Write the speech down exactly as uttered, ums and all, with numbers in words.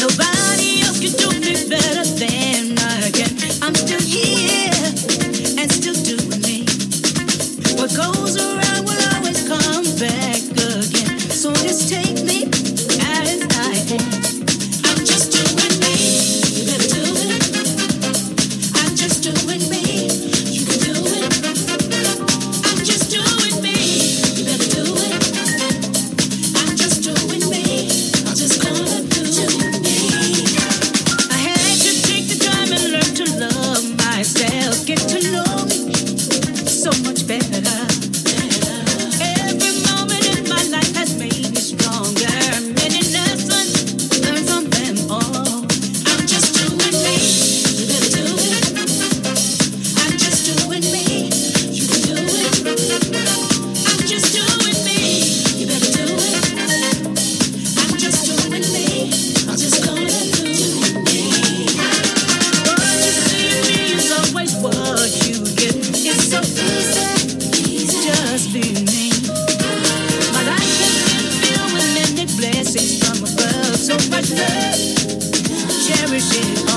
Nobody else can do me better than I can. I'm still here and still doing me. What goes around will always come back again. So just take me as I am. I'm just doing me. You better do it. I'm just doing me. You can do it. I'm just doing me. You better do it. I'm just doing me. I'm just gonna do me. I had to take the time and learn to love myself, get to know me so much better. Every moment in my life has made me stronger. Many lessons learned from them all. I'm just doing me. You better do it. I'm just doing me. You can do it. I'm just doing me. You better do it. I'm just doing me. I'm just gonna do me. What you see in me is always what you get. It's so easy, just be me. My life has been filled with many blessings from above. So much love, cherish it.